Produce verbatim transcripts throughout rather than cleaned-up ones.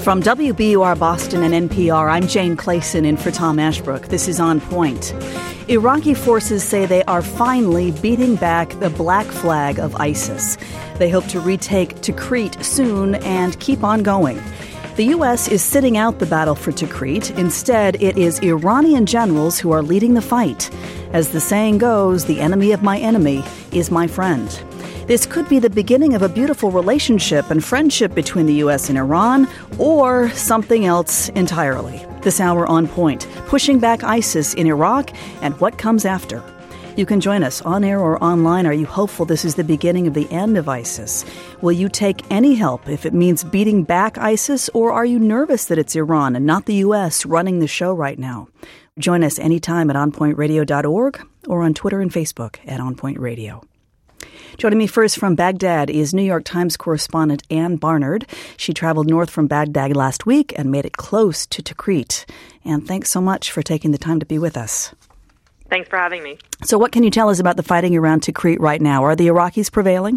From W B U R Boston and N P R, I'm Jane Clayson in for Tom Ashbrook. This is On Point. Iraqi forces say they are finally beating back the black flag of ISIS. They hope to retake Tikrit soon and keep on going. The U S is sitting out the battle for Tikrit. Instead, it is Iranian generals who are leading the fight. As the saying goes, the enemy of my enemy is my friend. This could be the beginning of a beautiful relationship and friendship between the U S and Iran, or something else entirely. This hour On Point, pushing back ISIS in Iraq and what comes after. You can join us on air or online. Are you hopeful this is the beginning of the end of ISIS? Will you take any help if it means beating back ISIS, or are you nervous that it's Iran and not the U S running the show right now? Join us anytime at on point radio dot org or on Twitter and Facebook at On Point Radio. Joining me first from Baghdad is New York Times correspondent Ann Barnard. She traveled north from Baghdad last week and made it close to Tikrit. And thanks so much for taking the time to be with us. Thanks for having me. So what can you tell us about the fighting around Tikrit right now? Are the Iraqis prevailing?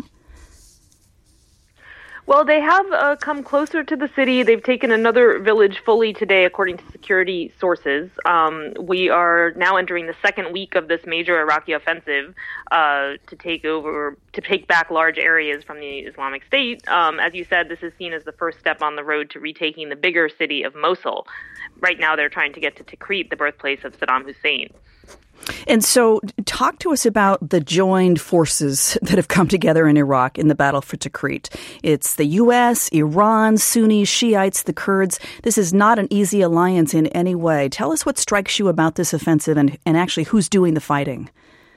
Well, they have uh, come closer to the city. They've taken another village fully today, according to security sources. Um, we are now entering the second week of this major Iraqi offensive uh, to take over, to take back large areas from the Islamic State. Um, as you said, this is seen as the first step on the road to retaking the bigger city of Mosul. Right now, they're trying to get to Tikrit, the birthplace of Saddam Hussein. And so talk to us about the joined forces that have come together in Iraq in the battle for Tikrit. It's the U S, Iran, Sunnis, Shiites, the Kurds. This is not an easy alliance in any way. Tell us what strikes you about this offensive and, and actually who's doing the fighting.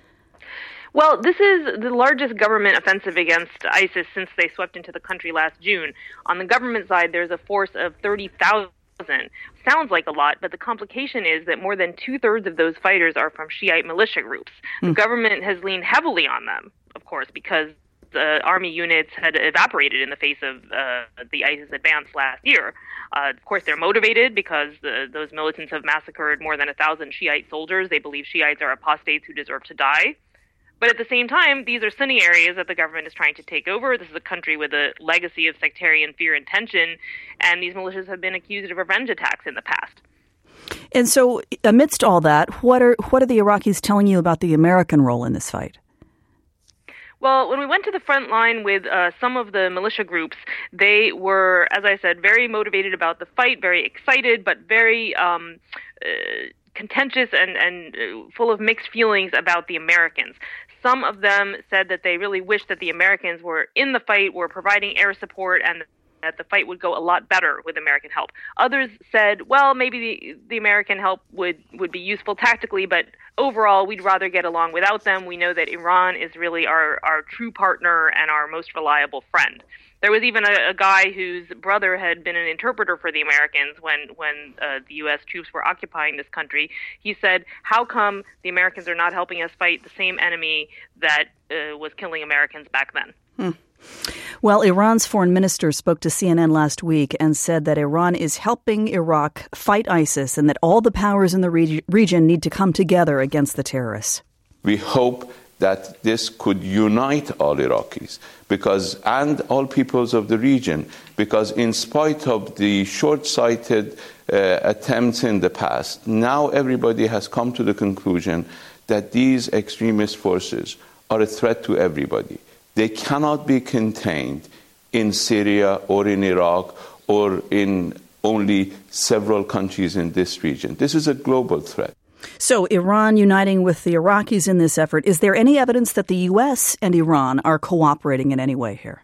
Well, this is the largest government offensive against ISIS since they swept into the country last June. On the government side, there's a force of thirty thousand. Sounds like a lot, but the complication is that more than two-thirds of those fighters are from Shiite militia groups. Mm. The government has leaned heavily on them, of course, because the army units had evaporated in the face of uh, the ISIS advance last year. Uh, of course, they're motivated because the, those militants have massacred more than a thousand Shiite soldiers. They believe Shiites are apostates who deserve to die. But at the same time, these are Sunni areas that the government is trying to take over. This is a country with a legacy of sectarian fear and tension, and these militias have been accused of revenge attacks in the past. And so, amidst all that, what are what are the Iraqis telling you about the American role in this fight? Well, when we went to the front line with uh, some of the militia groups, they were, as I said, very motivated about the fight, very excited, but very um, uh, contentious and, and uh, full of mixed feelings about the Americans. Some of them said that they really wished that the Americans were in the fight, were providing air support, and that the fight would go a lot better with American help. Others said, well, maybe the, the American help would, would be useful tactically, but overall, we'd rather get along without them. We know that Iran is really our, our true partner and our most reliable friend. There was even a, a guy whose brother had been an interpreter for the Americans when, when uh, the U S troops were occupying this country. He said, how come the Americans are not helping us fight the same enemy that uh, was killing Americans back then? Hmm. Well, Iran's foreign minister spoke to C N N last week and said that Iran is helping Iraq fight ISIS and that all the powers in the reg- region need to come together against the terrorists. We hope that this could unite all Iraqis because and all peoples of the region, because in spite of the short-sighted uh, attempts in the past, now everybody has come to the conclusion that these extremist forces are a threat to everybody. They cannot be contained in Syria or in Iraq or in only several countries in this region. This is a global threat. So Iran uniting with the Iraqis in this effort. Is there any evidence that the U S and Iran are cooperating in any way here?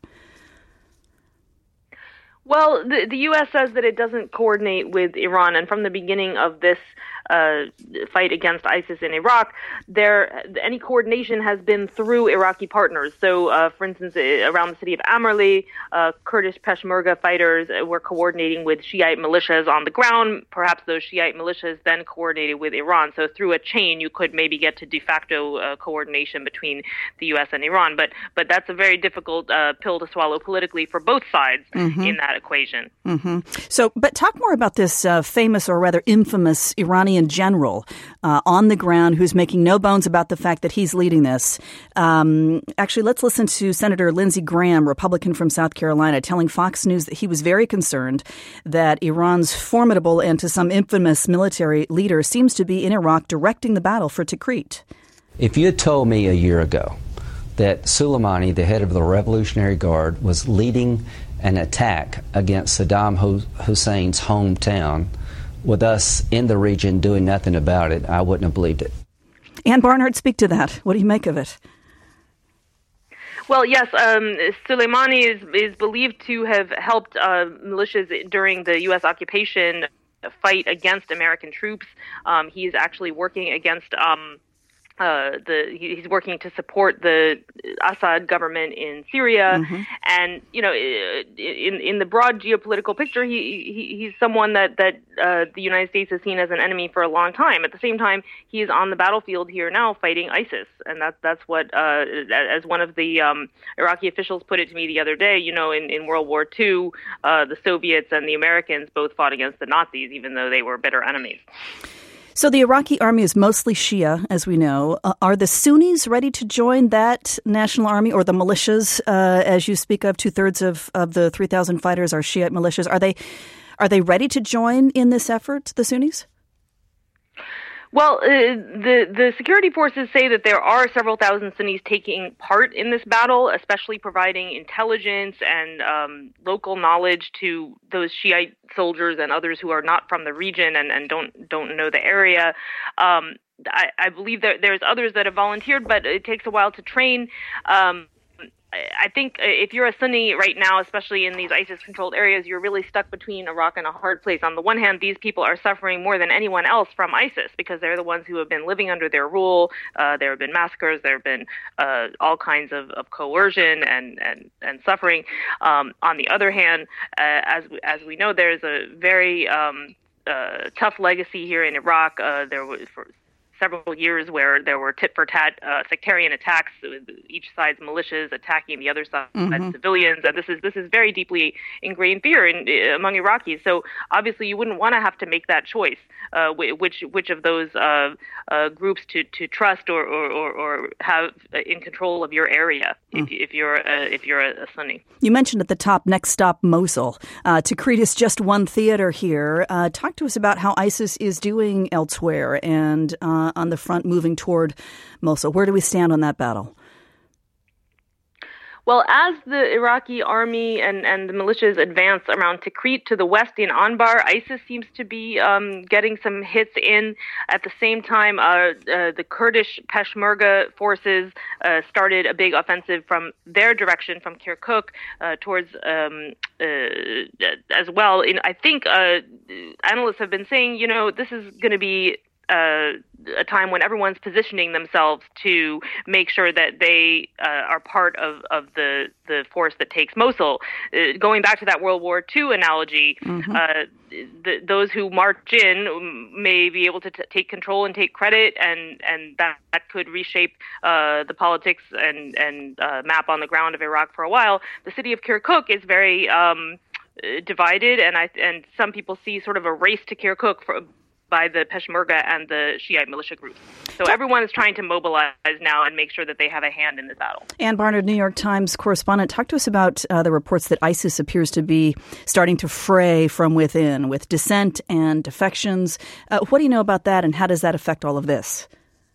Well, the, the U S says that it doesn't coordinate with Iran, and from the beginning of this uh, fight against ISIS in Iraq, there any coordination has been through Iraqi partners. So, uh, for instance, around the city of Amerli, uh, Kurdish Peshmerga fighters were coordinating with Shiite militias on the ground. Perhaps those Shiite militias then coordinated with Iran. So through a chain, you could maybe get to de facto uh, coordination between the U S and Iran. But but that's a very difficult uh, pill to swallow politically for both sides mm-hmm. in that equation. Mm-hmm. So, but talk more about this uh, famous or rather infamous Iranian Iranian general uh, on the ground who's making no bones about the fact that he's leading this. Um, actually, let's listen to Senator Lindsey Graham, Republican from South Carolina, telling Fox News that he was very concerned that Iran's formidable and to some infamous military leader seems to be in Iraq directing the battle for Tikrit. If you had told me a year ago that Soleimani, the head of the Revolutionary Guard, was leading an attack against Saddam Hussein's hometown with us in the region doing nothing about it, I wouldn't have believed it. Ann Barnard, speak to that. What do you make of it? Well, yes, um, Soleimani is, is believed to have helped uh, militias during the U S occupation fight against American troops. Um, he is actually working against... Um, Uh, the he's working to support the Assad government in Syria, mm-hmm. and you know, in in the broad geopolitical picture, he, he he's someone that that uh, the United States has seen as an enemy for a long time. At the same time, he is on the battlefield here now fighting ISIS, and that's that's what uh, as one of the um, Iraqi officials put it to me the other day. You know, in, in World War Two, uh, the Soviets and the Americans both fought against the Nazis, even though they were bitter enemies. So the Iraqi army is mostly Shia, as we know. Uh, are the Sunnis ready to join that national army, or the militias, uh, as you speak of? Two thirds of, of the three thousand fighters are Shiite militias. Are they are they ready to join in this effort, the Sunnis? Well, uh, the the security forces say that there are several thousand Sunnis taking part in this battle, especially providing intelligence and um, local knowledge to those Shiite soldiers and others who are not from the region and, and don't don't know the area. Um, I, I believe that there's others that have volunteered, but it takes a while to train. Um, I think if you're a Sunni right now, especially in these ISIS-controlled areas, you're really stuck between a rock and a hard place. On the one hand, these people are suffering more than anyone else from ISIS because they're the ones who have been living under their rule. Uh, there have been massacres. There have been uh, all kinds of, of coercion and, and, and suffering. Um, on the other hand, uh, as, as we know, there's a very um, uh, tough legacy here in Iraq. Uh, there was for several years where there were tit-for-tat uh, sectarian attacks, with each side's militias attacking the other side's mm-hmm. civilians, and this is this is very deeply ingrained fear in, among Iraqis. So obviously, you wouldn't want to have to make that choice, uh, which which of those uh, uh, groups to, to trust or, or, or, or have in control of your area mm. if, if you're a, if you're a Sunni. You mentioned at the top, next stop Mosul. Uh, Tikrit is just one theater here. Uh, talk to us about how ISIS is doing elsewhere and uh, on the front moving toward Mosul. Where do we stand on that battle? Well, as the Iraqi army and, and the militias advance around Tikrit to the west in Anbar, ISIS seems to be um, getting some hits in. At the same time, uh, uh, the Kurdish Peshmerga forces uh, started a big offensive from their direction, from Kirkuk, uh, towards um, uh, as well. In, I think uh, analysts have been saying, you know, this is going to be Uh, a time when everyone's positioning themselves to make sure that they uh, are part of, of the, the force that takes Mosul. Uh, going back to that World War Two analogy, mm-hmm. uh, the, those who march in may be able to t- take control and take credit, and, and that, that could reshape uh, the politics and, and uh, map on the ground of Iraq for a while. The city of Kirkuk is very um, divided, and I and some people see sort of a race to Kirkuk for by the Peshmerga and the Shiite militia groups. So everyone is trying to mobilize now and make sure that they have a hand in this battle. Ann Barnard, New York Times correspondent, talk to us about uh, the reports that ISIS appears to be starting to fray from within with dissent and defections. Uh, what do you know about that, and how does that affect all of this?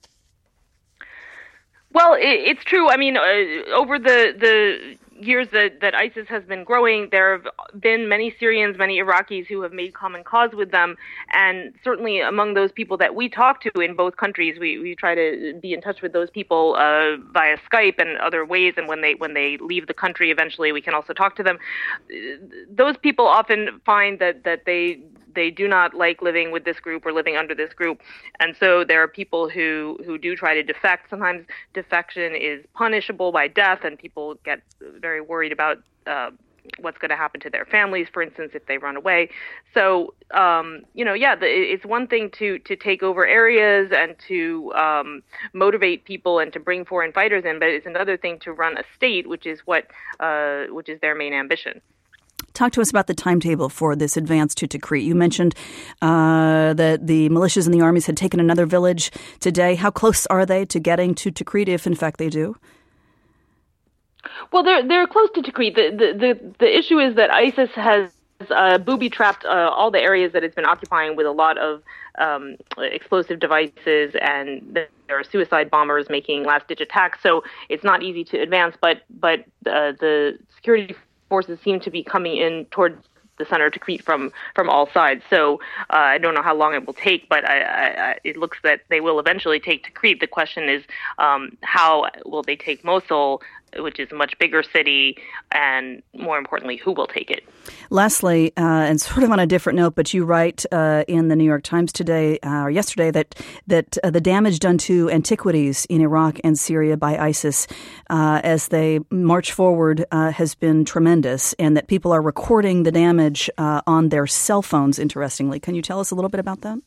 Well, it, it's true. I mean, uh, over the the years that, that ISIS has been growing, there have been many Syrians, many Iraqis who have made common cause with them. And certainly among those people that we talk to in both countries, we, we try to be in touch with those people uh, via Skype and other ways. And when they when they leave the country, eventually we can also talk to them. Those people often find that, that they they do not like living with this group or living under this group. And so there are people who, who do try to defect. Sometimes defection is punishable by death, and people get very worried about uh, what's going to happen to their families, for instance, if they run away. So, um, you know, yeah, the, it's one thing to, to take over areas and to um, motivate people and to bring foreign fighters in, but it's another thing to run a state, which is what uh, which is their main ambition. talk to us about the timetable for this advance to Tikrit. You mentioned uh, that the militias and the armies had taken another village today. How close are they to getting to Tikrit, if in fact they do? Well, they're they're close to Tikrit. The the the, the issue is that ISIS has uh, booby-trapped uh, all the areas that it's been occupying with a lot of um, explosive devices, and there are suicide bombers making last-ditch attacks. So it's not easy to advance, but but uh, the security forces seem to be coming in towards the center of Tikrit from from all sides. So uh, I don't know how long it will take, but I, I, it looks that they will eventually take Tikrit. The question is, um, how will they take Mosul, which is a much bigger city, and more importantly, who will take it? Lastly, uh, and sort of on a different note, but you write uh, in the New York Times today uh, or yesterday that that uh, the damage done to antiquities in Iraq and Syria by ISIS uh, as they march forward uh, has been tremendous, and that people are recording the damage uh, on their cell phones, interestingly. Can you tell us a little bit about that?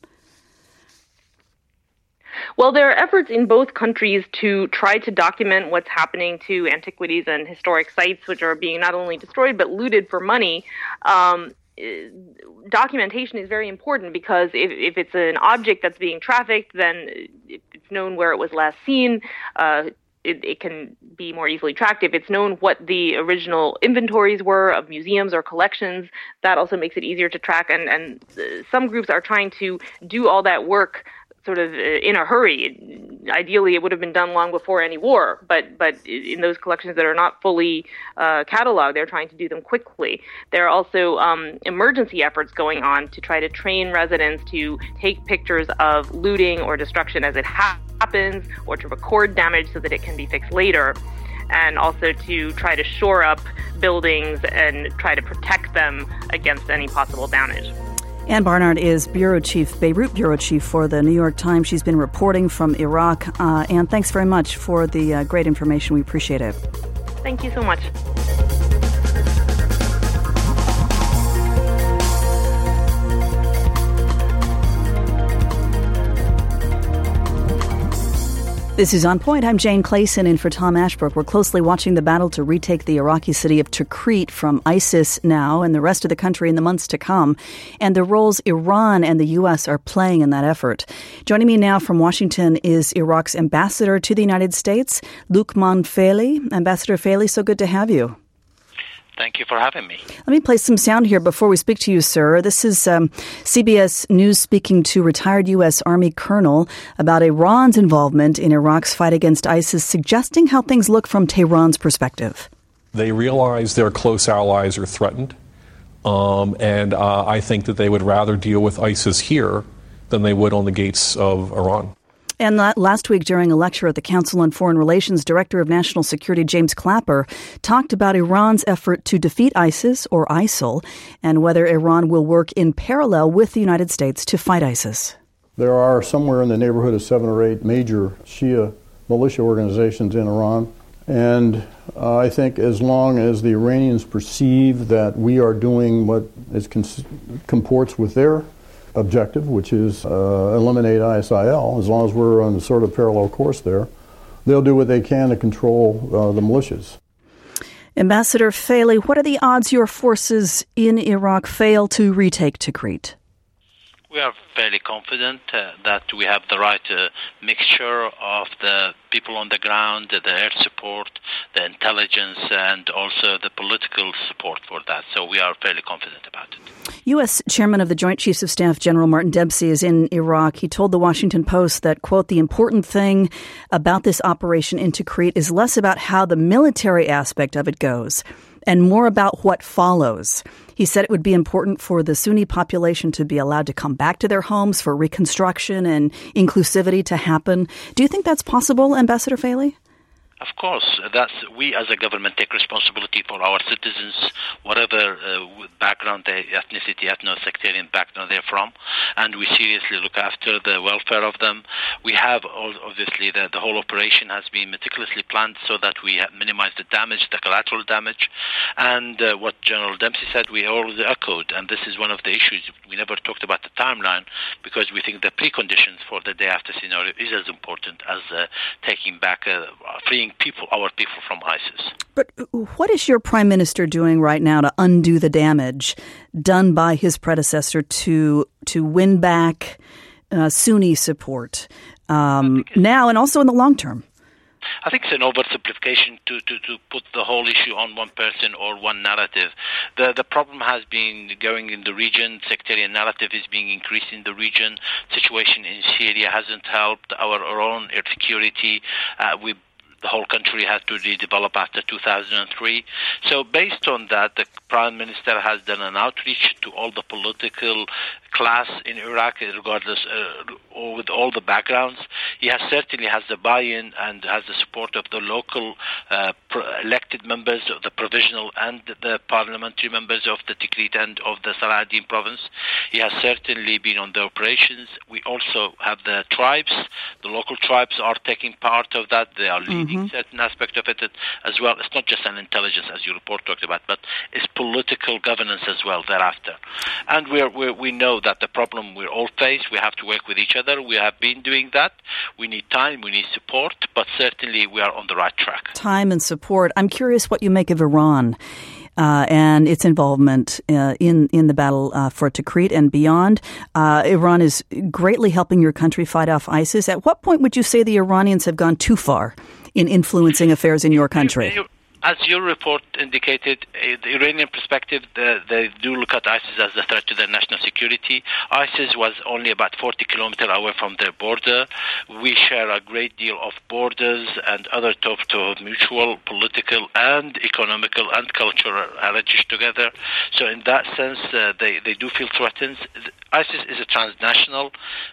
Well, there are efforts in both countries to try to document what's happening to antiquities and historic sites, which are being not only destroyed but looted for money. Um, documentation is very important because if, if it's an object that's being trafficked, then it's known where it was last seen. Uh, it, it can be more easily tracked. If it's known what the original inventories were of museums or collections, that also makes it easier to track. And, and some groups are trying to do all that work sort of in a hurry. Ideally, it would have been done long before any war, but but in those collections that are not fully uh, cataloged, they're trying to do them quickly. There are also um, emergency efforts going on to try to train residents to take pictures of looting or destruction as it ha- happens, or to record damage so that it can be fixed later, and also to try to shore up buildings and try to protect them against any possible damage. Ann Barnard is bureau chief, Beirut bureau chief for the New York Times. She's been reporting from Iraq. Uh, Ann, thanks very much for the uh, great information. We appreciate it. Thank you so much. This is On Point. I'm Jane Clayson in for Tom Ashbrook. We're closely watching the battle to retake the Iraqi city of Tikrit from ISIS now and the rest of the country in the months to come, and the roles Iran and the U S are playing in that effort. Joining me now from Washington is Iraq's ambassador to the United States, Lukman Faili. Ambassador Faili, so good to have you. Thank you for having me. Let me play some sound here before we speak to you, sir. This is um, C B S News speaking to retired U S. Army colonel about Iran's involvement in Iraq's fight against ISIS, suggesting how things look from Tehran's perspective. They realize their close allies are threatened, um, and uh, I think that they would rather deal with ISIS here than they would on the gates of Iran. And last week, during a lecture at the Council on Foreign Relations, Director of National Security James Clapper talked about Iran's effort to defeat ISIS, or ISIL, and whether Iran will work in parallel with the United States to fight ISIS. There are somewhere in the neighborhood of seven or eight major Shia militia organizations in Iran. And uh, I think as long as the Iranians perceive that we are doing what is cons- comports with their objective, which is uh, eliminate I S I L, as long as we're on a sort of parallel course there, they'll do what they can to control uh, the militias. Ambassador Faili, what are the odds your forces in Iraq fail to retake Tikrit? We are fairly confident uh, that we have the right uh, mixture of the people on the ground, the air support, the intelligence, and also the political support for that. So we are fairly confident about it. U S. Chairman of the Joint Chiefs of Staff, General Martin Dempsey, is in Iraq. He told the Washington Post that, quote, the important thing about this operation in Tikrit is less about how the military aspect of it goes and more about what follows. He said it would be important for the Sunni population to be allowed to come back to their homes, for reconstruction and inclusivity to happen. Do you think that's possible, Ambassador Faili? Of course, that's we as a government take responsibility for our citizens, whatever uh, background background, the ethnicity, ethno-sectarian background they're from, and we seriously look after the welfare of them. We have, obviously, the, the whole operation has been meticulously planned so that we minimize the damage, the collateral damage. And uh, what General Dempsey said, we always echoed, and this is one of the issues. We never talked about the timeline because we think the preconditions for the day after scenario is as important as uh, taking back, uh, freeing people, our people from ISIS. But what is your prime minister doing right now to undo the damage done by his predecessor to to win back uh, Sunni support um, now and also in the long term? I think it's an oversimplification to, to, to put the whole issue on one person or one narrative. The the problem has been going in the region. Sectarian narrative is being increased in the region. Situation in Syria hasn't helped our, our own air security. Uh, we The whole country had to redevelop after two thousand three. So based on that, the Prime Minister has done an outreach to all the political class in Iraq, regardless, uh, or with all the backgrounds. He has certainly has the buy-in and has the support of the local uh, pro- elected members of the provisional and the parliamentary members of the Tikrit and of the Salahuddin province. He has certainly been on the operations. We also have the tribes. The local tribes are taking part of that. They are leading mm-hmm. certain aspect of it as well. It's not just an intelligence, as your report talked about, but it's political governance as well thereafter. And we're, we're, we know that the problem we're all faced, we have to work with each other. We have been doing that. We need time, we need support, but certainly we are on the right track. Time and support. I'm curious what you make of Iran uh, and its involvement uh, in, in the battle uh, for Tikrit and beyond. Uh, Iran is greatly helping your country fight off ISIS. At what point would you say the Iranians have gone too far in influencing affairs in your country? As your report indicated, uh, the Iranian perspective, the, they do look at ISIS as a threat to their national security. ISIS was only about forty kilometers away from their border. We share a great deal of borders and other top to mutual political and economical and cultural heritage together. So in that sense, uh, they, they do feel threatened. ISIS is a transnational.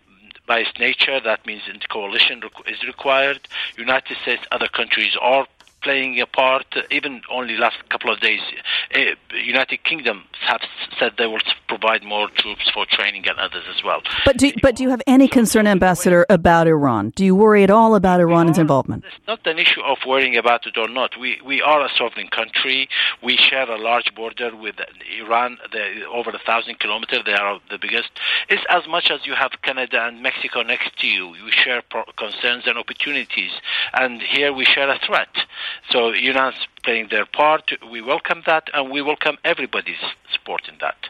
By its nature, that means a coalition is required. United States, other countries are playing a part. Even only last couple of days, uh, United Kingdom have said they will provide more troops for training and others as well. But do, but do you have any concern, Ambassador, about Iran? Do you worry at all about Iran's are, involvement? It's not an issue of worrying about it or not. We we are a sovereign country. We share a large border with Iran, the, over a thousand kilometers. They are the biggest. It's as much as you have Canada and Mexico next to you. We share pro- concerns and opportunities. And here we share a threat. So Iran's playing their part. We welcome that, and we welcome everybody's support in that.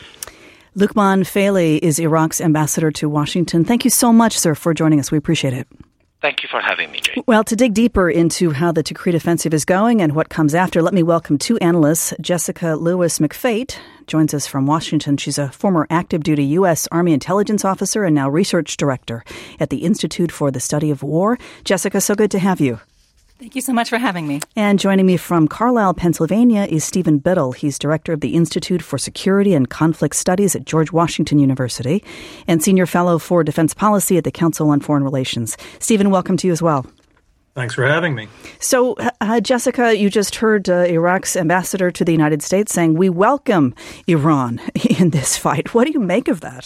Luqman Faili is Iraq's ambassador to Washington. Thank you so much, sir, for joining us. We appreciate it. Thank you for having me, Jay. Well, to dig deeper into how the Tikrit offensive is going and what comes after, let me welcome two analysts. Jessica Lewis McFate joins us from Washington. She's a former active-duty U S. Army intelligence officer and now research director at the Institute for the Study of War. Jessica, so good to have you. Thank you so much for having me. And joining me from Carlisle, Pennsylvania is Stephen Biddle. He's director of the Institute for Security and Conflict Studies at George Washington University and senior fellow for defense policy at the Council on Foreign Relations. Stephen, welcome to you as well. Thanks for having me. So, uh, Jessica, you just heard uh, Iraq's ambassador to the United States saying, we welcome Iran in this fight. What do you make of that?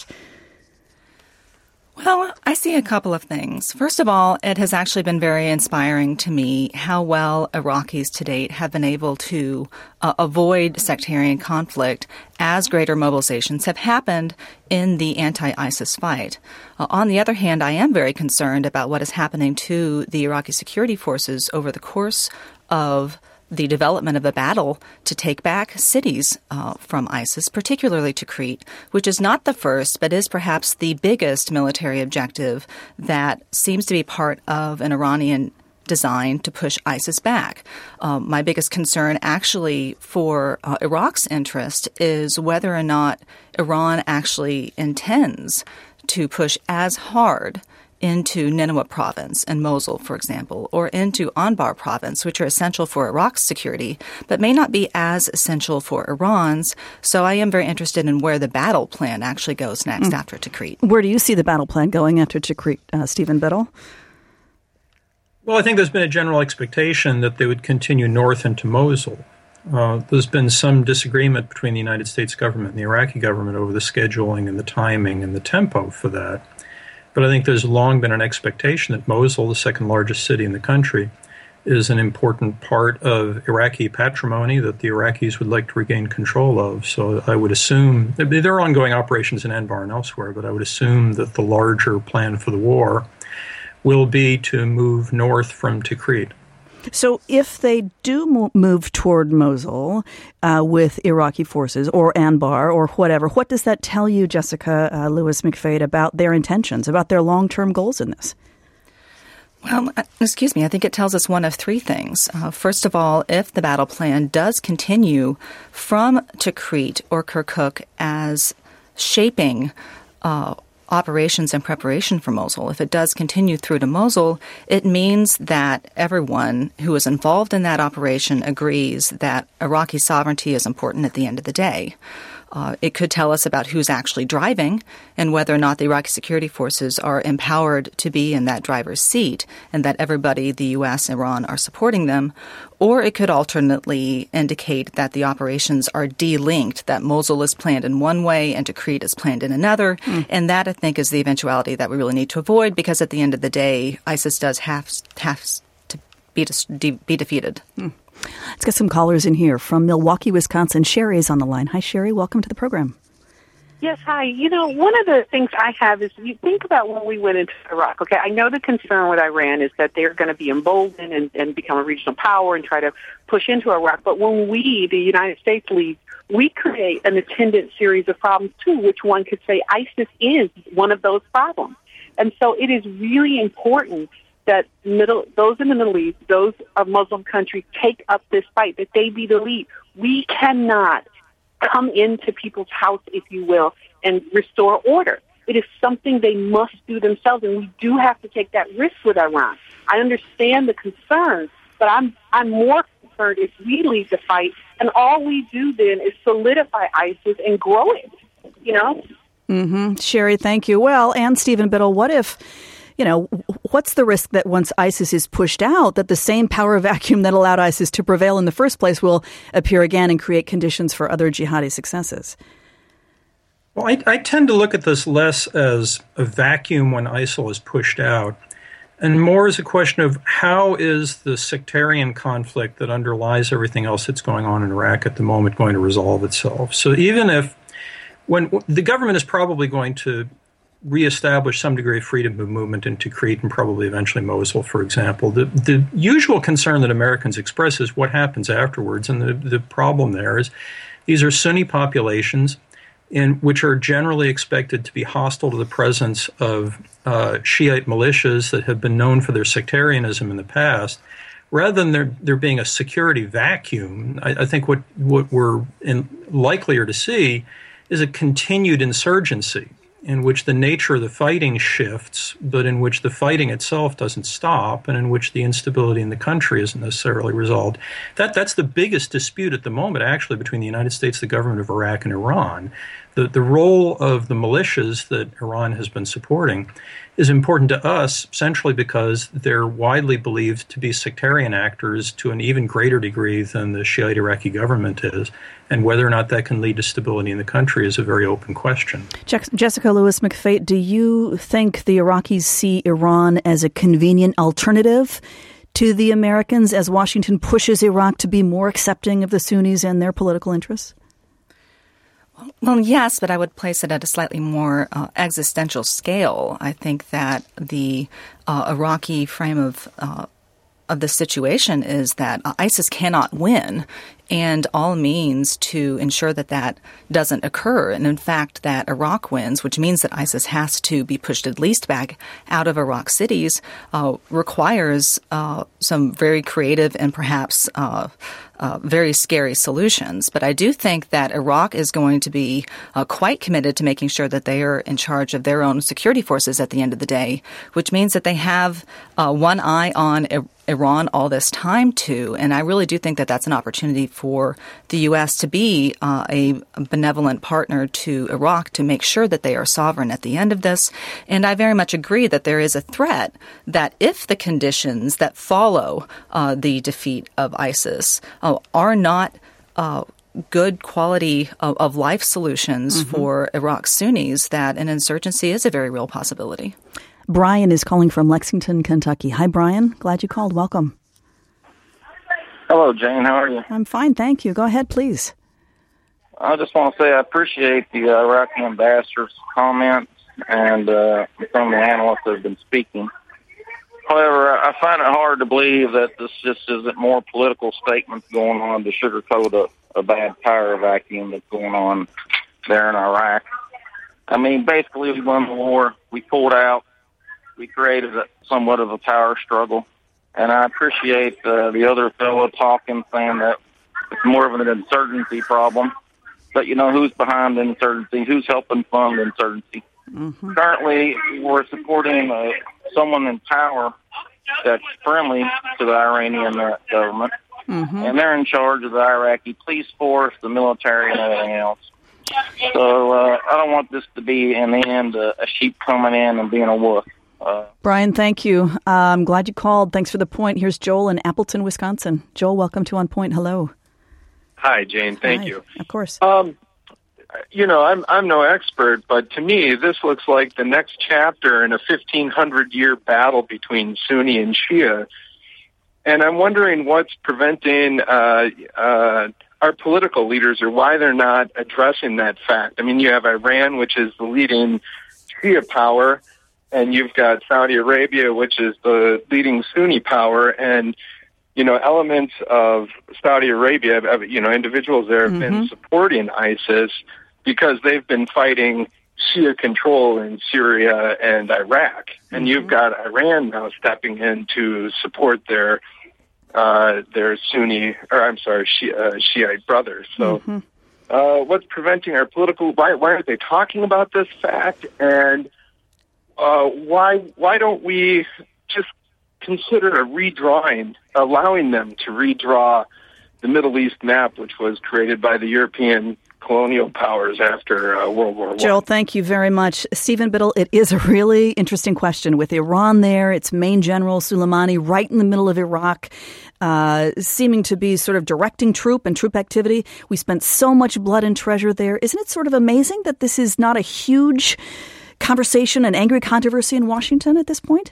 Well, I see a couple of things. First of all, it has actually been very inspiring to me how well Iraqis to date have been able to uh, avoid sectarian conflict as greater mobilizations have happened in the anti-ISIS fight. Uh, on the other hand, I am very concerned about what is happening to the Iraqi security forces over the course of the development of the battle to take back cities uh, from ISIS, particularly Tikrit, which is not the first, but is perhaps the biggest military objective that seems to be part of an Iranian design to push ISIS back. Um, my biggest concern actually for uh, Iraq's interest is whether or not Iran actually intends to push as hard into Nineveh province and Mosul, for example, or into Anbar province, which are essential for Iraq's security, but may not be as essential for Iran's. So I am very interested in where the battle plan actually goes next mm. after Tikrit. Where do you see the battle plan going after Tikrit, uh, Stephen Biddle? Well, I think there's been a general expectation that they would continue north into Mosul. Uh, there's been some disagreement between the United States government and the Iraqi government over the scheduling and the timing and the tempo for that. But I think there's long been an expectation that Mosul, the second largest city in the country, is an important part of Iraqi patrimony that the Iraqis would like to regain control of. So I would assume, there are ongoing operations in Anbar and elsewhere, but I would assume that the larger plan for the war will be to move north from Tikrit. So if they do move toward Mosul uh, with Iraqi forces or Anbar or whatever, what does that tell you, Jessica uh, Lewis McFate, about their intentions, about their long-term goals in this? Well, excuse me, I think it tells us one of three things. Uh, first of all, if the battle plan does continue from Tikrit or Kirkuk as shaping uh, operations in preparation for Mosul, if it does continue through to Mosul, it means that everyone who is involved in that operation agrees that Iraqi sovereignty is important at the end of the day. Uh, it could tell us about who's actually driving and whether or not the Iraqi security forces are empowered to be in that driver's seat and that everybody, the U S, Iran, are supporting them. Or it could alternately indicate that the operations are de-linked, that Mosul is planned in one way and Tikrit is planned in another. Mm. And that, I think, is the eventuality that we really need to avoid because at the end of the day, ISIS does have, have to be, de- be defeated. Mm. Let's get some callers in here. From Milwaukee, Wisconsin, Sherry is on the line. Hi, Sherry. Welcome to the program. Yes, hi. You know, one of the things I have is you think about when we went into Iraq. Okay, I know the concern with Iran is that they're going to be emboldened and, and become a regional power and try to push into Iraq. But when we, the United States, lead, we create an attendant series of problems, too, which one could say ISIS is one of those problems. And so it is really important that middle, those in the Middle East, those of Muslim countries, take up this fight, that they be the lead. We cannot come into people's house, if you will, and restore order. It is something they must do themselves, and we do have to take that risk with Iran. I understand the concerns, but I'm I'm more concerned if we lead the fight, and all we do then is solidify ISIS and grow it, you know? Mm-hmm. Sherry, thank you. Well, and Stephen Biddle, what if... You know, what's the risk that once ISIS is pushed out, that the same power vacuum that allowed ISIS to prevail in the first place will appear again and create conditions for other jihadi successes? Well, I, I tend to look at this less as a vacuum when ISIL is pushed out, and more as a question of how is the sectarian conflict that underlies everything else that's going on in Iraq at the moment going to resolve itself. So even if, when the government is probably going to reestablish some degree of freedom of movement in Tikrit and probably eventually Mosul, for example. The the usual concern that Americans express is what happens afterwards. And the, the problem there is these are Sunni populations in which are generally expected to be hostile to the presence of uh, Shiite militias that have been known for their sectarianism in the past. Rather than there, there being a security vacuum, I, I think what, what we're in, likelier to see is a continued insurgency in which the nature of the fighting shifts, but in which the fighting itself doesn't stop, and in which the instability in the country isn't necessarily resolved. That that's the biggest dispute at the moment, actually, between the United States, the government of Iraq, and Iran. The the role of the militias that Iran has been supporting is important to us, essentially because they're widely believed to be sectarian actors to an even greater degree than the Shiite Iraqi government is. And whether or not that can lead to stability in the country is a very open question. Jessica Lewis McFate, do you think the Iraqis see Iran as a convenient alternative to the Americans as Washington pushes Iraq to be more accepting of the Sunnis and their political interests? Well, yes, but I would place it at a slightly more uh, existential scale. I think that the uh, Iraqi frame of uh, of the situation is that uh, ISIS cannot win, and all means to ensure that that doesn't occur. And in fact, that Iraq wins, which means that ISIS has to be pushed at least back out of Iraq cities, uh, requires uh, some very creative and perhaps uh, uh, very scary solutions. But I do think that Iraq is going to be uh, quite committed to making sure that they are in charge of their own security forces at the end of the day, which means that they have uh, one eye on Iran all this time, too. And I really do think that that's an opportunity for the U S to be uh, a benevolent partner to Iraq to make sure that they are sovereign at the end of this. And I very much agree that there is a threat that if the conditions that follow uh, the defeat of ISIS uh, are not uh, good quality of, of life solutions mm-hmm. for Iraq's Sunnis, that an insurgency is a very real possibility. Brian is calling from Lexington, Kentucky. Hi, Brian. Glad you called. Welcome. Hello, Jane. How are you? I'm fine, thank you. Go ahead, please. I just want to say I appreciate the uh, Iraqi ambassador's comments and uh, some of the analysts that have been speaking. However, I find it hard to believe that this just isn't more political statements going on to sugarcoat a, a bad power vacuum that's going on there in Iraq. I mean, basically, we won the war. We pulled out. We created a, somewhat of a power struggle. And I appreciate uh, the other fellow talking, saying that it's more of an insurgency problem. But, you know, who's behind the insurgency? Who's helping fund the insurgency? Mm-hmm. Currently, we're supporting uh, someone in power that's friendly to the Iranian uh, government. Mm-hmm. And they're in charge of the Iraqi police force, the military, and everything else. So uh, I don't want this to be, in the end, uh, a sheep coming in and being a wolf. Uh, Brian, thank you. Uh, I'm glad you called. Thanks for the point. Here's Joel in Appleton, Wisconsin. Joel, welcome to On Point. Hello. Hi, Jane. Thank Hi. you. Of course. Um, you know, I'm I'm no expert, but to me, this looks like the next chapter in a fifteen hundred year battle between Sunni and Shia. And I'm wondering what's preventing uh, uh, our political leaders, or why they're not addressing that fact. I mean, you have Iran, which is the leading Shia power, and you've got Saudi Arabia, which is the leading Sunni power, and you know, elements of Saudi Arabia, you know, individuals there have mm-hmm. been supporting ISIS because they've been fighting Shia control in Syria and Iraq. And mm-hmm. you've got Iran now stepping in to support their uh, their Sunni, or I'm sorry, Shia, uh, Shiite brothers. So mm-hmm. uh, what's preventing our political, why, why aren't they talking about this fact? And uh, why why don't we just consider a redrawing, allowing them to redraw the Middle East map, which was created by the European colonial powers after uh, World War One. Joel, thank you very much. Stephen Biddle, it is a really interesting question. With Iran there, its main general, Soleimani, right in the middle of Iraq, uh, seeming to be sort of directing troop and troop activity. We spent so much blood and treasure there. Isn't it sort of amazing that this is not a huge conversation and angry controversy in Washington at this point?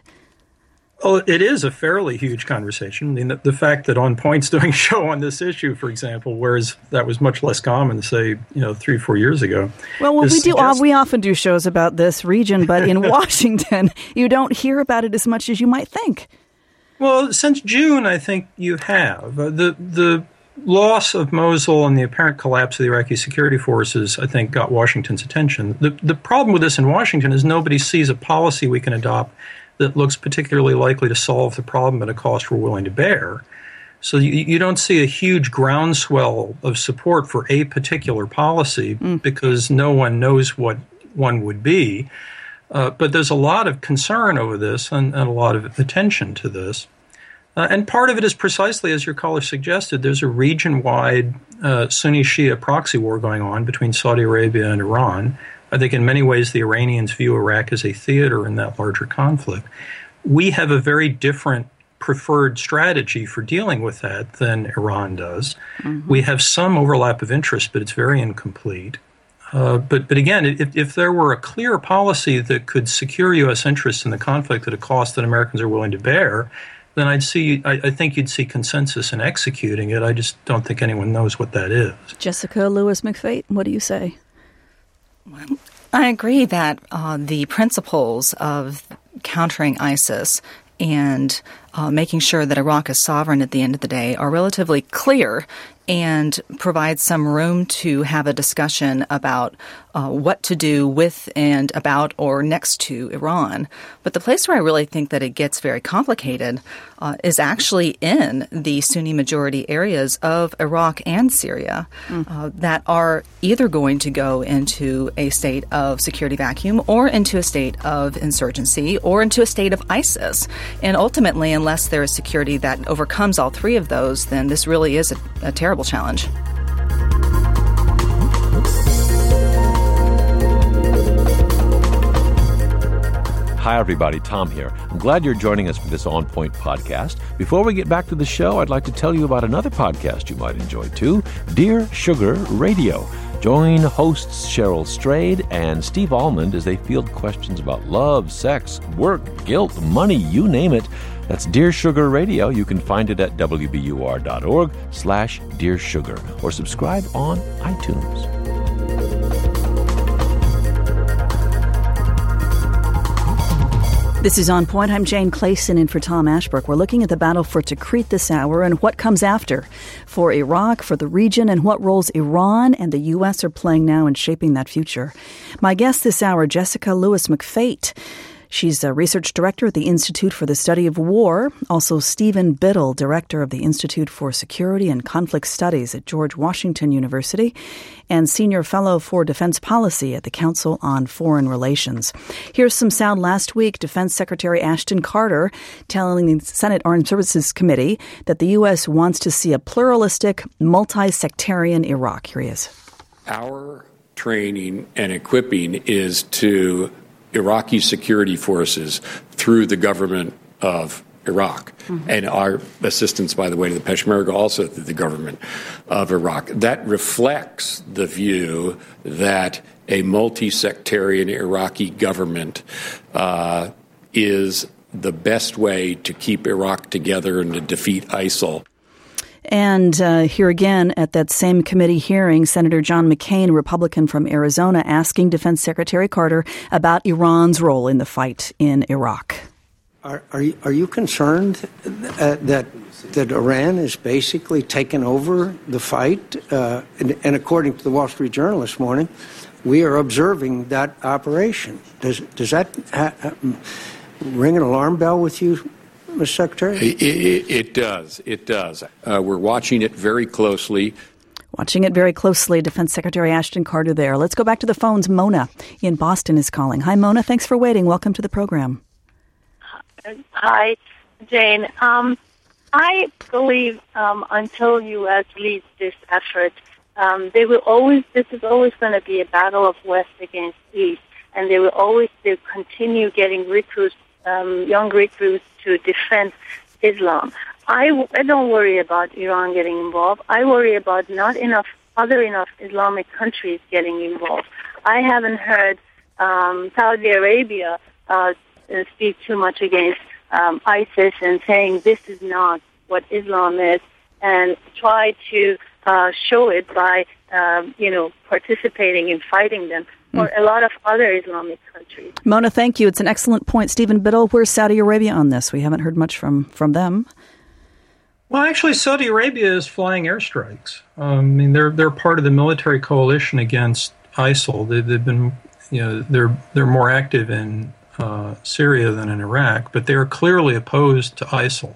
Well, it is a fairly huge conversation. I mean, the, the fact that On Point's doing a show on this issue, for example, whereas that was much less common, say, you know, three, four years ago. Well, well we do. Suggest- we often do shows about this region, but in Washington, you don't hear about it as much as you might think. Well, since June, I think you have. Uh, the the loss of Mosul and the apparent collapse of the Iraqi security forces, I think, got Washington's attention. The the problem with this in Washington is nobody sees a policy we can adopt that looks particularly likely to solve the problem at a cost we're willing to bear. So you, you don't see a huge groundswell of support for a particular policy mm. because no one knows what one would be. Uh, but there's a lot of concern over this and, and a lot of attention to this. Uh, and part of it is precisely, as your caller suggested, there's a region-wide uh, Sunni-Shia proxy war going on between Saudi Arabia and Iran. I think in many ways the Iranians view Iraq as a theater in that larger conflict. We have a very different preferred strategy for dealing with that than Iran does. Mm-hmm. We have some overlap of interest, but it's very incomplete. Uh, but, but again, if, if there were a clear policy that could secure U S interests in the conflict at a cost that Americans are willing to bear, then I'd see. I, I think you'd see consensus in executing it. I just don't think anyone knows what that is. Jessica Lewis McFate, what do you say? I agree that uh, the principles of countering ISIS and uh, making sure that Iraq is sovereign at the end of the day are relatively clear and provide some room to have a discussion about uh, what to do with and about or next to Iran. But the place where I really think that it gets very complicated uh, is actually in the Sunni majority areas of Iraq and Syria mm. uh, that are either going to go into a state of security vacuum or into a state of insurgency or into a state of ISIS. And ultimately, unless there is security that overcomes all three of those, then this really is a, a terrible challenge. Hi, everybody. Tom here. I'm glad you're joining us for this On Point podcast. Before we get back to the show, I'd like to tell you about another podcast you might enjoy, too, Dear Sugar Radio. Join hosts Cheryl Strayed and Steve Almond as they field questions about love, sex, work, guilt, money, you name it. That's Dear Sugar Radio. You can find it at W B U R dot org slash Dear Sugar or subscribe on iTunes. This is On Point. I'm Jane Clayson in for Tom Ashbrook. We're looking at the battle for Tikrit this hour and what comes after for Iraq, for the region, and what roles Iran and the U S are playing now in shaping that future. My guest this hour, Jessica Lewis McFate. She's a research director at the Institute for the Study of War. Also, Stephen Biddle, director of the Institute for Security and Conflict Studies at George Washington University, and senior fellow for defense policy at the Council on Foreign Relations. Here's some sound last week. Defense Secretary Ashton Carter telling the Senate Armed Services Committee that the U S wants to see a pluralistic, multi-sectarian Iraq. Here he is. Our training and equipping is to Iraqi security forces through the government of Iraq. Mm-hmm. And our assistance, by the way, to the Peshmerga also through the government of Iraq. That reflects the view that a multi-sectarian Iraqi government uh, is the best way to keep Iraq together and to defeat ISIL. And uh, here again at that same committee hearing, Senator John McCain, a Republican from Arizona, asking Defense Secretary Carter about Iran's role in the fight in Iraq. Are, are, you, are you concerned uh, that that Iran is basically taken over the fight? Uh, and, and according to the Wall Street Journal this morning, we are observing that operation. Does, does that ha- ring an alarm bell with you, Mister Secretary? It, it, it does. It does. Uh, we're watching it very closely. Watching it very closely, Defense Secretary Ashton Carter there. Let's go back to the phones. Mona in Boston is calling. Hi, Mona. Thanks for waiting. Welcome to the program. Hi, Jane. Um, I believe um, until U S leads this effort, um, they will always. This is always going to be a battle of West against East, and they will always they continue getting recruits, um, young recruits, to defend Islam. I, I don't worry about Iran getting involved. I worry about not enough other enough Islamic countries getting involved. I haven't heard um, Saudi Arabia uh, speak too much against um, ISIS and saying this is not what Islam is, and try to uh, show it by um, you know participating in fighting them. Or a lot of other Islamic countries. Mona, thank you. It's an excellent point. Stephen Biddle, where's Saudi Arabia on this? We haven't heard much from, from them. Well, actually, Saudi Arabia is flying airstrikes. Um, I mean, they're they're part of the military coalition against ISIL. They, they've been, you know, they're they're more active in uh, Syria than in Iraq, but they are clearly opposed to ISIL.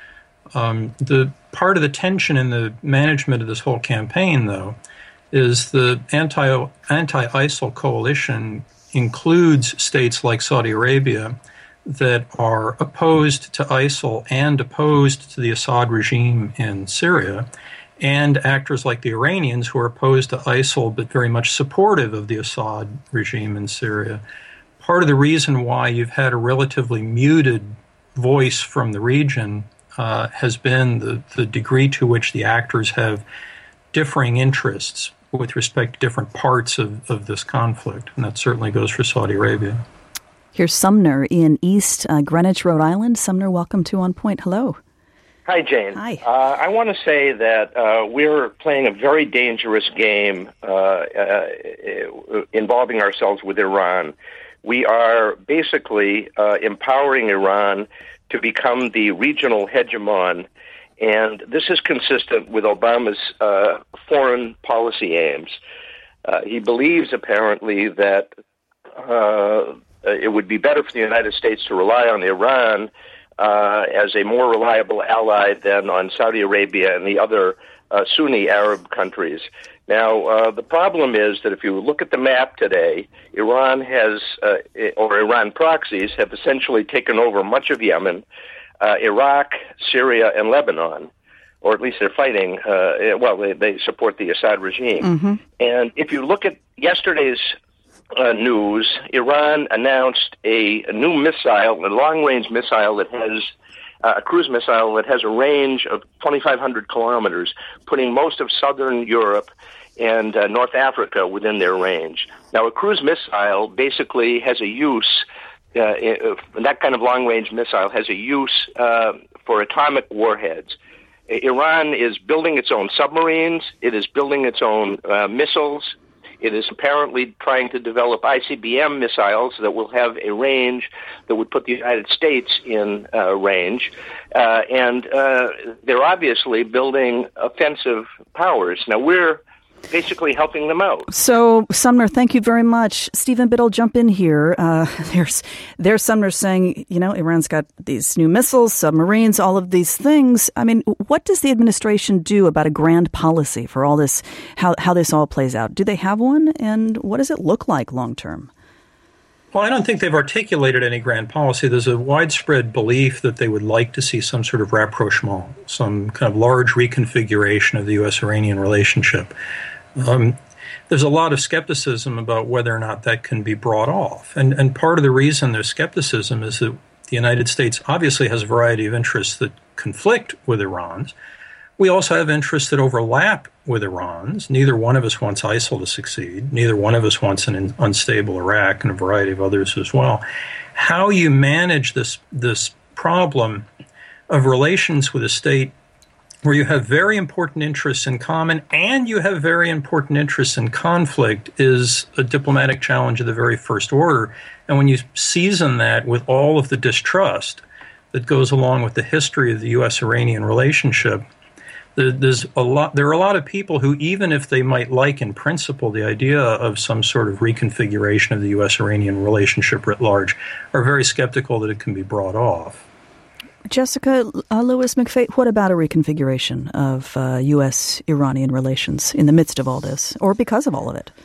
Um, the part of the tension in the management of this whole campaign, though, is the anti, anti-ISIL coalition includes states like Saudi Arabia that are opposed to ISIL and opposed to the Assad regime in Syria, and actors like the Iranians who are opposed to ISIL but very much supportive of the Assad regime in Syria. Part of the reason why you've had a relatively muted voice from the region uh, has been the, the degree to which the actors have differing interests with respect to different parts of, of this conflict. And that certainly goes for Saudi Arabia. Here's Sumner in East uh, Greenwich, Rhode Island. Sumner, welcome to On Point. Hello. Hi, Jane. Hi. Uh, I want to say that uh, we're playing a very dangerous game uh, uh, involving ourselves with Iran. We are basically uh, empowering Iran to become the regional hegemon. And this is consistent with Obama's uh, foreign policy aims. Uh, he believes, apparently, that uh, it would be better for the United States to rely on Iran uh, as a more reliable ally than on Saudi Arabia and the other uh, Sunni Arab countries. Now, uh, the problem is that if you look at the map today, Iran has, uh, or Iran proxies, have essentially taken over much of Yemen, Uh, Iraq, Syria, and Lebanon, or at least they're fighting, uh, well, they, they support the Assad regime. Mm-hmm. And if you look at yesterday's uh, news, Iran announced a, a new missile, a long-range missile that has uh, a cruise missile that has a range of twenty-five hundred kilometers, putting most of southern Europe and uh, North Africa within their range. Now, a cruise missile basically has a use, uh, that kind of long-range missile has a use uh, for atomic warheads. Iran is building its own submarines. It is building its own uh, missiles. It is apparently trying to develop I C B M missiles that will have a range that would put the United States in uh, range. Uh, and uh, they're obviously building offensive powers. Now, we're basically helping them out. So, Sumner, thank you very much. Stephen Biddle, jump in here. Uh, there's, there's Sumner saying, you know, Iran's got these new missiles, submarines, all of these things. I mean, what does the administration do about a grand policy for all this, how, how this all plays out? Do they have one? And what does it look like long term? Well, I don't think they've articulated any grand policy. There's a widespread belief that they would like to see some sort of rapprochement, some kind of large reconfiguration of the U S Iranian relationship. Um, there's a lot of skepticism about whether or not that can be brought off. And, and part of the reason there's skepticism is that the United States obviously has a variety of interests that conflict with Iran's. We also have interests that overlap with Iran's. Neither one of us wants ISIL to succeed. Neither one of us wants an unstable Iraq, and a variety of others as well. How you manage this, this problem of relations with a state where you have very important interests in common and you have very important interests in conflict is a diplomatic challenge of the very first order. And when you season that with all of the distrust that goes along with the history of the U S Iranian relationship, there's a lot, there are a lot of people who, even if they might like in principle the idea of some sort of reconfiguration of the U S Iranian relationship writ large, are very skeptical that it can be brought off. Jessica uh, Lewis McFate, what about a reconfiguration of uh, U S Iranian relations in the midst of all this, or because of all of it?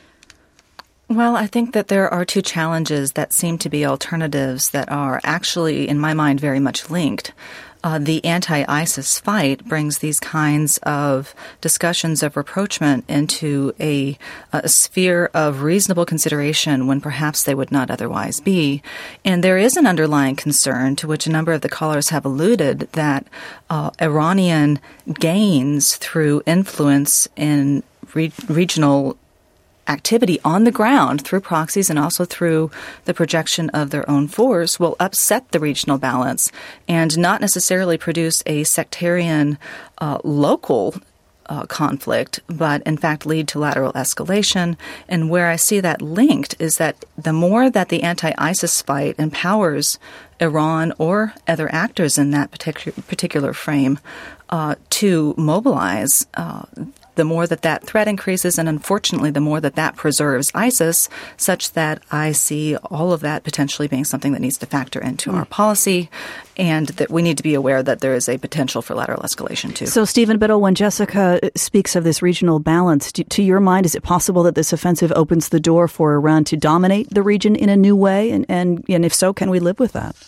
Well, I think that there are two challenges that seem to be alternatives that are actually, in my mind, very much linked. Uh, the anti-ISIS fight brings these kinds of discussions of rapprochement into a, a sphere of reasonable consideration when perhaps they would not otherwise be. And there is an underlying concern, to which a number of the callers have alluded, that uh, Iranian gains through influence in re- regional activity on the ground through proxies and also through the projection of their own force will upset the regional balance and not necessarily produce a sectarian uh, local uh, conflict, but in fact lead to lateral escalation. And where I see that linked is that the more that the anti-ISIS fight empowers Iran or other actors in that particular, particular frame uh, to mobilize, uh, the more that that threat increases, and unfortunately, the more that that preserves ISIS, such that I see all of that potentially being something that needs to factor into mm. our policy, and that we need to be aware that there is a potential for lateral escalation, too. So, Stephen Biddle, when Jessica speaks of this regional balance, to, to your mind, is it possible that this offensive opens the door for Iran to dominate the region in a new way? And, and, and if so, can we live with that?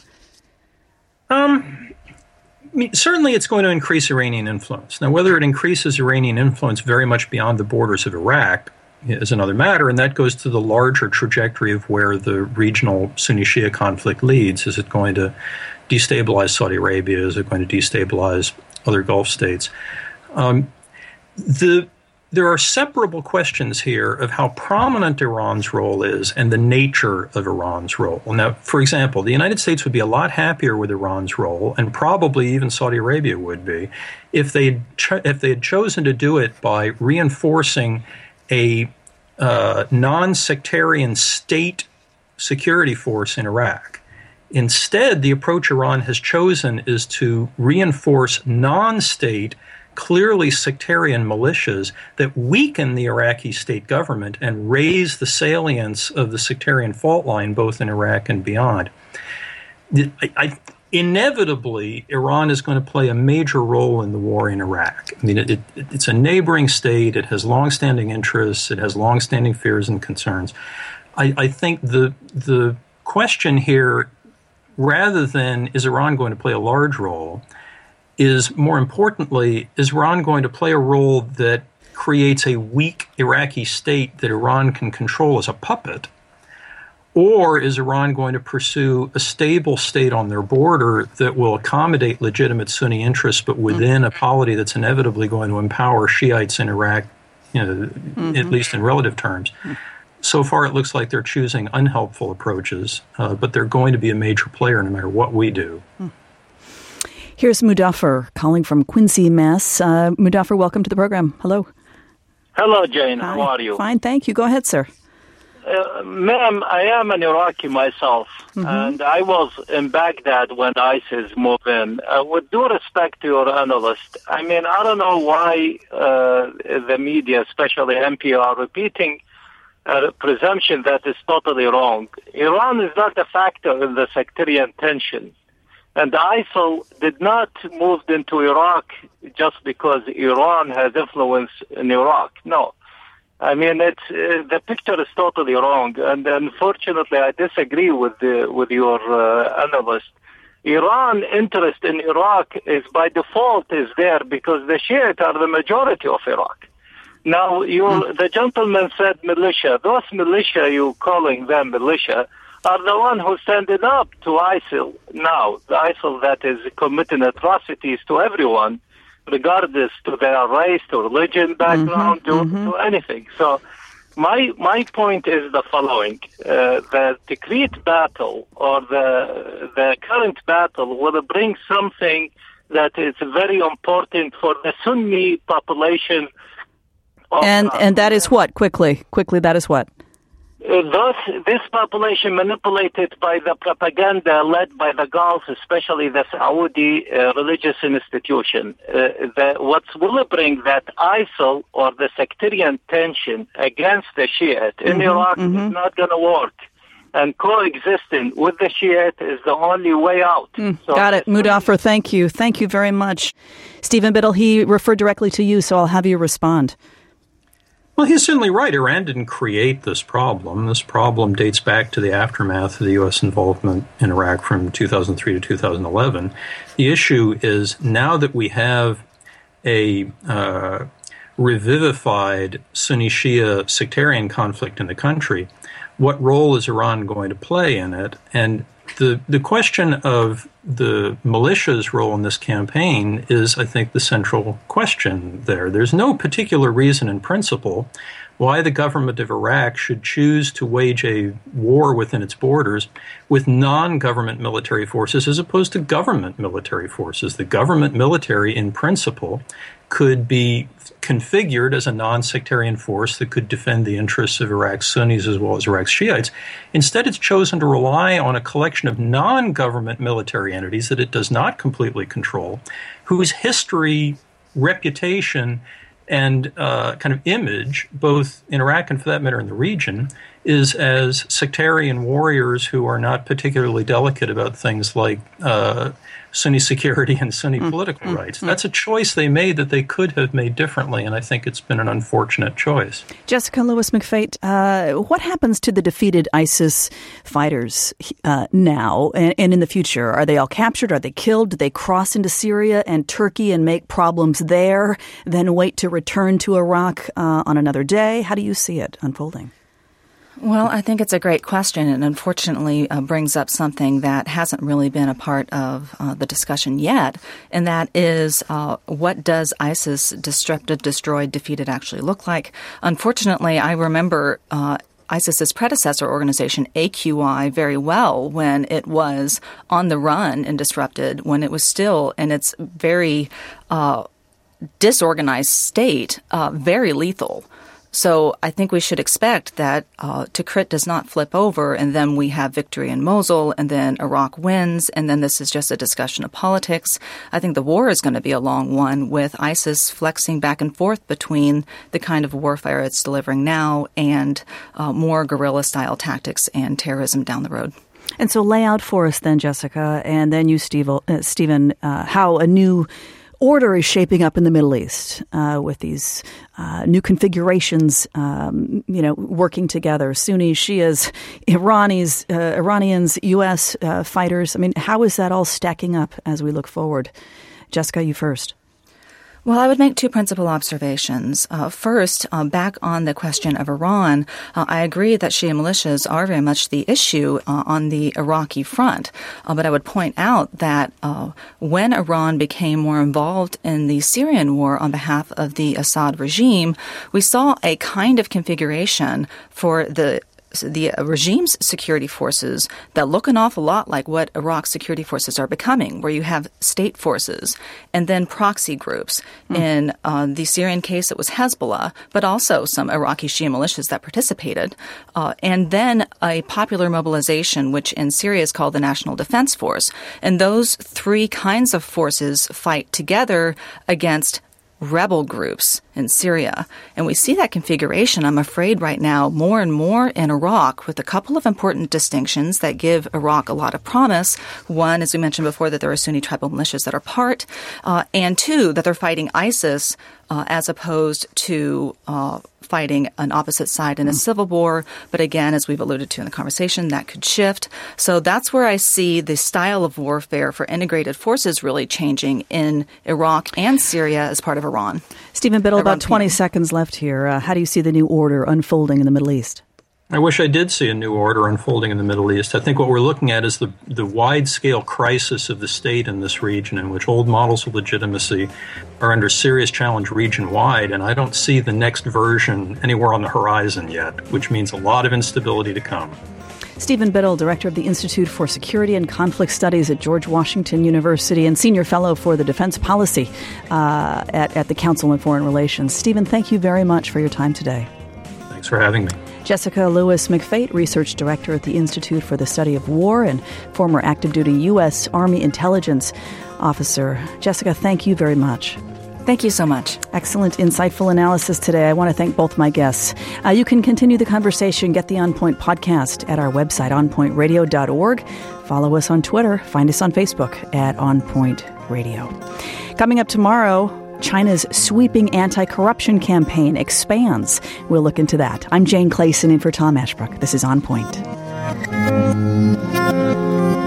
Um... I mean, certainly it's going to increase Iranian influence. Now, whether it increases Iranian influence very much beyond the borders of Iraq is another matter, and that goes to the larger trajectory of where the regional Sunni-Shia conflict leads. Is it going to destabilize Saudi Arabia? Is it going to destabilize other Gulf states? Um, the There are separable questions here of how prominent Iran's role is and the nature of Iran's role. Now, for example, the United States would be a lot happier with Iran's role, and probably even Saudi Arabia would be, if they cho- if they had chosen to do it by reinforcing a uh, non-sectarian state security force in Iraq. Instead, the approach Iran has chosen is to reinforce non-state, clearly sectarian militias that weaken the Iraqi state government and raise the salience of the sectarian fault line both in Iraq and beyond. I, I, inevitably, Iran is going to play a major role in the war in Iraq. I mean, it, it, it's a neighboring state. It has longstanding interests. It has longstanding fears and concerns. I, I think the the question here, rather than is Iran going to play a large role, is more importantly, is Iran going to play a role that creates a weak Iraqi state that Iran can control as a puppet, Or is Iran going to pursue a stable state on their border that will accommodate legitimate Sunni interests, but within a polity that's inevitably going to empower Shiites in Iraq, you know, mm-hmm. at least in relative terms? So far, it looks like they're choosing unhelpful approaches, uh, but they're going to be a major player no matter what we do. Here's Mudaffar calling from Quincy, Mass. Uh, Mudaffar, welcome to the program. Hello. Hello, Jane. Hi. How are you? Fine, thank you. Go ahead, sir. Uh, ma'am, I am an Iraqi myself, mm-hmm. and I was in Baghdad when ISIS moved in. Uh, with due respect to your analyst, I mean, I don't know why uh, the media, especially N P R, repeating a presumption that is totally wrong. Iran is not a factor in the sectarian tension. And ISIL did not move into Iraq just because Iran has influence in Iraq. No. I mean, it's, uh, the picture is totally wrong. And unfortunately, I disagree with the, with your uh, analyst. Iran interest in Iraq is by default is there because the Shiites are the majority of Iraq. Now, you, mm. the gentleman said militia. Those militia, you calling them militia, are the one who standing up to ISIL now. The ISIL that is committing atrocities to everyone, regardless to their race, to religion, background, mm-hmm, to, mm-hmm. to anything. So my my point is the following. Uh, the Tikrit battle or the the current battle will bring something that is very important for the Sunni population. Of, and, and that is what? Quickly, quickly, that is what? Uh, thus, this population manipulated by the propaganda led by the Gulf, especially the Saudi uh, religious institution. Uh, the, what will bring that ISIL or the sectarian tension against the Shiite in mm-hmm, Iraq mm-hmm. is not going to work. And coexisting with the Shiite is the only way out. Mm, so, got it. Mudaffar, thank you. Thank you very much. Stephen Biddle, he referred directly to you, so I'll have you respond. Well, he's certainly right. Iran didn't create this problem. This problem dates back to the aftermath of the U S involvement in Iraq from two thousand three to two thousand eleven. The issue is now that we have a uh, revivified Sunni-Shia sectarian conflict in the country, what role is Iran going to play in it? And the the question of the militia's role in this campaign is, I think, the central question there. There's no particular reason in principle why the government of Iraq should choose to wage a war within its borders with non-government military forces as opposed to government military forces. The government military, in principle, could be configured as a non-sectarian force that could defend the interests of Iraq's Sunnis as well as Iraq's Shiites. Instead, it's chosen to rely on a collection of non-government military entities that it does not completely control, whose history, reputation, and uh, kind of image, both in Iraq and for that matter in the region, is as sectarian warriors who are not particularly delicate about things like uh, Sunni security and Sunni mm, political mm, rights. Mm. That's a choice they made that they could have made differently, and I think it's been an unfortunate choice. Jessica Lewis McFate, uh, what happens to the defeated ISIS fighters uh, now and, and in the future? Are they all captured? Are they killed? Do they cross into Syria and Turkey and make problems there, then wait to return to Iraq uh, on another day? How do you see it unfolding? Well, I think it's a great question, and unfortunately uh, brings up something that hasn't really been a part of uh, the discussion yet, and that is uh, what does ISIS disrupted, destroyed, defeated actually look like? Unfortunately, I remember uh, ISIS's predecessor organization, A Q I, very well when it was on the run and disrupted, when it was still in its very uh, disorganized state, uh, very lethal. So I think we should expect that uh, Tikrit does not flip over, and then we have victory in Mosul, and then Iraq wins, and then this is just a discussion of politics. I think the war is going to be a long one, with ISIS flexing back and forth between the kind of warfare it's delivering now and uh, more guerrilla-style tactics and terrorism down the road. And so lay out for us then, Jessica, and then you, Steve, uh, Stephen, uh, how a new order is shaping up in the Middle East uh, with these uh, new configurations, um, you know, working together. Sunnis, Shias, Iranis, uh, Iranians, U S uh, fighters. I mean, how is that all stacking up as we look forward? Jessica, you first. Well, I would make two principal observations. Uh, first, uh, back on the question of Iran, uh, I agree that Shia militias are very much the issue uh, on the Iraqi front. Uh, but I would point out that uh, when Iran became more involved in the Syrian war on behalf of the Assad regime, we saw a kind of configuration for the the regime's security forces that look an awful lot like what Iraq's security forces are becoming, where you have state forces and then proxy groups. Mm. In uh, the Syrian case, it was Hezbollah, but also some Iraqi Shia militias that participated. Uh, and then a popular mobilization, which in Syria is called the National Defense Force. And those three kinds of forces fight together against rebel groups in Syria. And we see that configuration, I'm afraid, right now more and more in Iraq, with a couple of important distinctions that give Iraq a lot of promise. One, as we mentioned before, that there are Sunni tribal militias that are part, uh, and two, that they're fighting ISIS uh, as opposed to uh, fighting an opposite side in a civil war. But again, as we've alluded to in the conversation, that could shift. So that's where I see the style of warfare for integrated forces really changing in Iraq and Syria as part of Iran. Stephen Biddle, about twenty seconds left here. Uh, how do you see the new order unfolding in the Middle East? I wish I did see a new order unfolding in the Middle East. I think what we're looking at is the, the wide-scale crisis of the state in this region, in which old models of legitimacy are under serious challenge region-wide, and I don't see the next version anywhere on the horizon yet, which means a lot of instability to come. Stephen Biddle, Director of the Institute for Security and Conflict Studies at George Washington University and Senior Fellow for the Defense Policy uh, at, at the Council on Foreign Relations. Stephen, thank you very much for your time today. Thanks for having me. Jessica Lewis McFate, Research Director at the Institute for the Study of War and former active duty U S. Army Intelligence Officer. Jessica, thank you very much. Thank you so much. Excellent, insightful analysis today. I want to thank both my guests. Uh, you can continue the conversation, get the On Point podcast at our website, on point radio dot org. Follow us on Twitter. Find us on Facebook at On Point Radio. Coming up tomorrow, China's sweeping anti-corruption campaign expands. We'll look into that. I'm Jane Clayson in for Tom Ashbrook. This is On Point.